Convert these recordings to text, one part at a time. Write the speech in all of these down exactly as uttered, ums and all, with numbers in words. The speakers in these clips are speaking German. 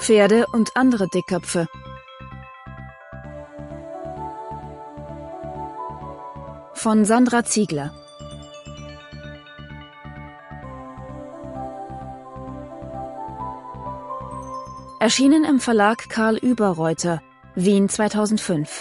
Pferde und andere Dickköpfe. Von Sandra Ziegler. Erschienen im Verlag Karl Überreuter, Wien zweitausendfünf.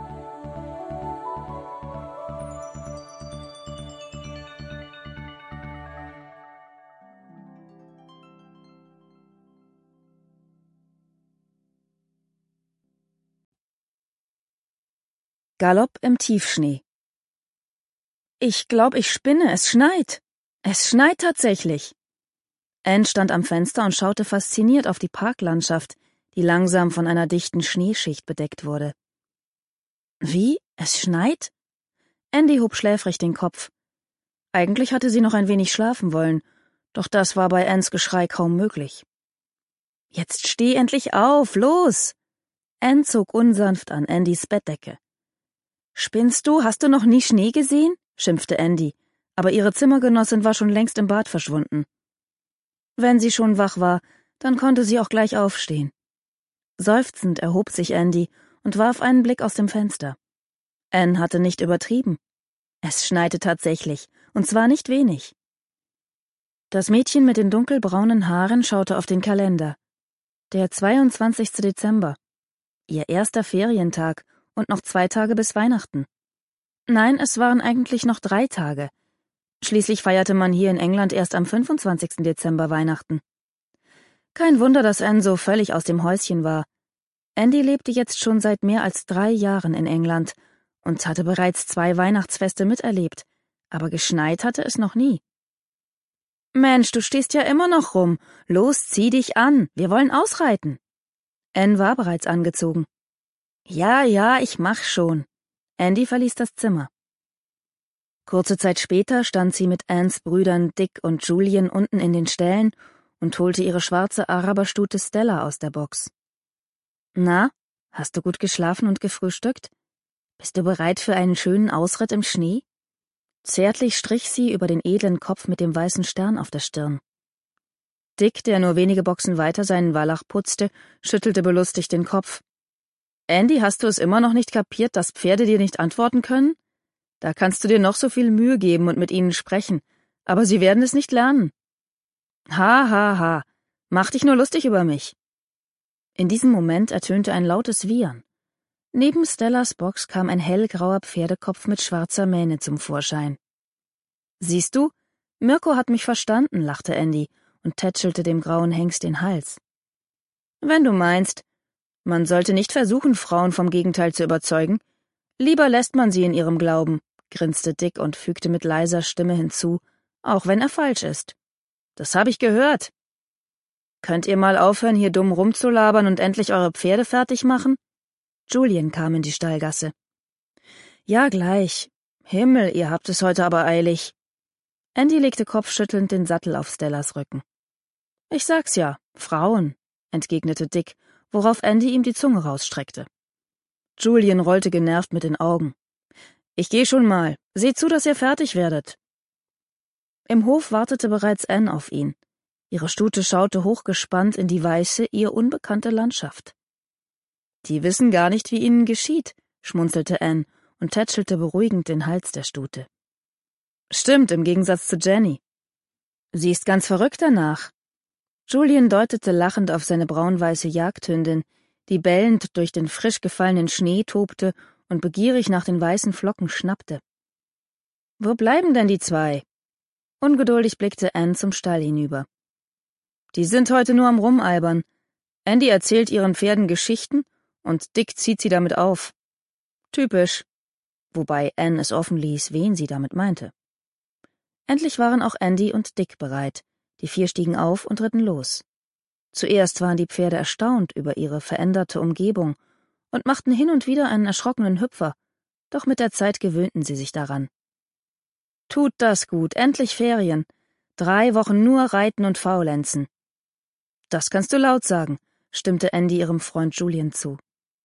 Galopp im Tiefschnee. Ich glaub, ich spinne, es schneit. Es schneit tatsächlich. Anne stand am Fenster und schaute fasziniert auf die Parklandschaft, die langsam von einer dichten Schneeschicht bedeckt wurde. Wie? Es schneit? Andy hob schläfrig den Kopf. Eigentlich hatte sie noch ein wenig schlafen wollen, doch das war bei Annes Geschrei kaum möglich. Jetzt steh endlich auf, los! Anne zog unsanft an Andys Bettdecke. Spinnst du? Hast du noch nie Schnee gesehen? Schimpfte Andy, aber ihre Zimmergenossin war schon längst im Bad verschwunden. Wenn sie schon wach war, dann konnte sie auch gleich aufstehen. Seufzend erhob sich Andy und warf einen Blick aus dem Fenster. Anne hatte nicht übertrieben. Es schneite tatsächlich, und zwar nicht wenig. Das Mädchen mit den dunkelbraunen Haaren schaute auf den Kalender. Der zweiundzwanzigste Dezember. Ihr erster Ferientag und noch zwei Tage bis Weihnachten. Nein, es waren eigentlich noch drei Tage. Schließlich feierte man hier in England erst am fünfundzwanzigsten Dezember Weihnachten. Kein Wunder, dass Anne so völlig aus dem Häuschen war. Andy lebte jetzt schon seit mehr als drei Jahren in England und hatte bereits zwei Weihnachtsfeste miterlebt, aber geschneit hatte es noch nie. Mensch, du stehst ja immer noch rum. Los, zieh dich an, wir wollen ausreiten. Anne war bereits angezogen. Ja, ja, ich mach schon. Andy verließ das Zimmer. Kurze Zeit später stand sie mit Annes Brüdern Dick und Julian unten in den Ställen und holte ihre schwarze Araberstute Stella aus der Box. Na, hast du gut geschlafen und gefrühstückt? Bist du bereit für einen schönen Ausritt im Schnee? Zärtlich strich sie über den edlen Kopf mit dem weißen Stern auf der Stirn. Dick, der nur wenige Boxen weiter seinen Wallach putzte, schüttelte belustigt den Kopf. Andy, hast du es immer noch nicht kapiert, dass Pferde dir nicht antworten können? Da kannst du dir noch so viel Mühe geben und mit ihnen sprechen, aber sie werden es nicht lernen. Ha, ha, ha, mach dich nur lustig über mich. In diesem Moment ertönte ein lautes Wiehern. Neben Stellas Box kam ein hellgrauer Pferdekopf mit schwarzer Mähne zum Vorschein. Siehst du, Mirko hat mich verstanden, lachte Andy und tätschelte dem grauen Hengst den Hals. Wenn du meinst, man sollte nicht versuchen, Frauen vom Gegenteil zu überzeugen. Lieber lässt man sie in ihrem Glauben, grinste Dick und fügte mit leiser Stimme hinzu, auch wenn er falsch ist. Das habe ich gehört. Könnt ihr mal aufhören, hier dumm rumzulabern und endlich eure Pferde fertig machen? Julian kam in die Stallgasse. Ja, gleich. Himmel, ihr habt es heute aber eilig. Andy legte kopfschüttelnd den Sattel auf Stellas Rücken. Ich sag's ja, Frauen, entgegnete Dick, worauf Andy ihm die Zunge rausstreckte. Julian rollte genervt mit den Augen. Ich geh schon mal. Seht zu, dass ihr fertig werdet. Im Hof wartete bereits Anne auf ihn. Ihre Stute schaute hochgespannt in die weiße, ihr unbekannte Landschaft. Die wissen gar nicht, wie ihnen geschieht, schmunzelte Anne und tätschelte beruhigend den Hals der Stute. Stimmt, im Gegensatz zu Jenny. Sie ist ganz verrückt danach. Julian deutete lachend auf seine braunweiße Jagdhündin, die bellend durch den frisch gefallenen Schnee tobte und begierig nach den weißen Flocken schnappte. Wo bleiben denn die zwei? Ungeduldig blickte Anne zum Stall hinüber. Die sind heute nur am Rumalbern. Andy erzählt ihren Pferden Geschichten und Dick zieht sie damit auf. Typisch. Wobei Anne es offen ließ, wen sie damit meinte. Endlich waren auch Andy und Dick bereit. Die vier stiegen auf und ritten los. Zuerst waren die Pferde erstaunt über ihre veränderte Umgebung und machten hin und wieder einen erschrockenen Hüpfer, doch mit der Zeit gewöhnten sie sich daran. Tut das gut, endlich Ferien. Drei Wochen nur reiten und faulenzen. Das kannst du laut sagen, stimmte Andy ihrem Freund Julian zu.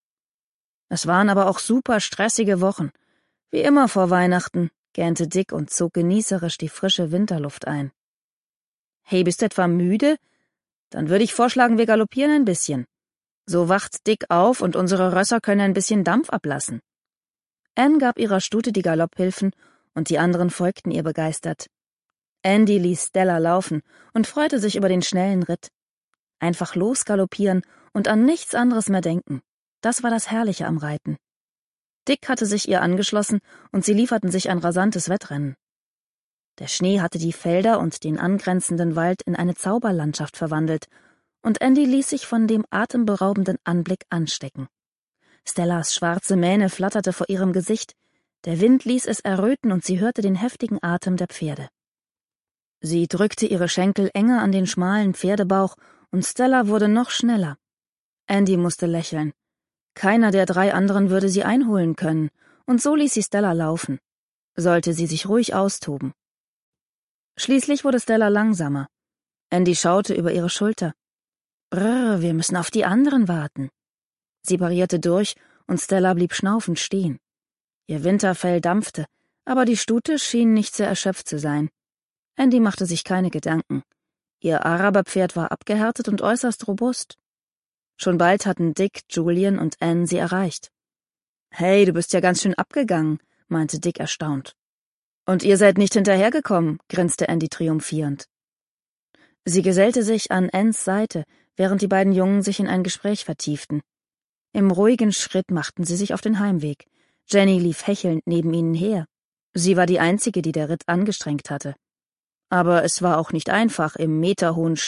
Es waren aber auch super stressige Wochen. Wie immer vor Weihnachten, gähnte Dick und zog genießerisch die frische Winterluft ein. Hey, bist du etwa müde? Dann würde ich vorschlagen, wir galoppieren ein bisschen. So wacht Dick auf und unsere Rösser können ein bisschen Dampf ablassen. Anne gab ihrer Stute die Galopphilfen und die anderen folgten ihr begeistert. Andy ließ Stella laufen und freute sich über den schnellen Ritt. Einfach losgaloppieren und an nichts anderes mehr denken. Das war das Herrliche am Reiten. Dick hatte sich ihr angeschlossen und sie lieferten sich ein rasantes Wettrennen. Der Schnee hatte die Felder und den angrenzenden Wald in eine Zauberlandschaft verwandelt, und Andy ließ sich von dem atemberaubenden Anblick anstecken. Stellas schwarze Mähne flatterte vor ihrem Gesicht, der Wind ließ es erröten und sie hörte den heftigen Atem der Pferde. Sie drückte ihre Schenkel enger an den schmalen Pferdebauch und Stella wurde noch schneller. Andy musste lächeln. Keiner der drei anderen würde sie einholen können, und so ließ sie Stella laufen. Sollte sie sich ruhig austoben. Schließlich wurde Stella langsamer. Andy schaute über ihre Schulter. Brrr, wir müssen auf die anderen warten. Sie parierte durch, und Stella blieb schnaufend stehen. Ihr Winterfell dampfte, aber die Stute schien nicht sehr erschöpft zu sein. Andy machte sich keine Gedanken. Ihr Araberpferd war abgehärtet und äußerst robust. Schon bald hatten Dick, Julian und Anne sie erreicht. »Hey, du bist ja ganz schön abgegangen«, meinte Dick erstaunt. »Und ihr seid nicht hinterhergekommen«, grinste Andy triumphierend. Sie gesellte sich an Annes Seite, während die beiden Jungen sich in ein Gespräch vertieften. Im ruhigen Schritt machten sie sich auf den Heimweg. Jenny lief hechelnd neben ihnen her. Sie war die Einzige, die der Ritt angestrengt hatte. Aber es war auch nicht einfach, im meterhohen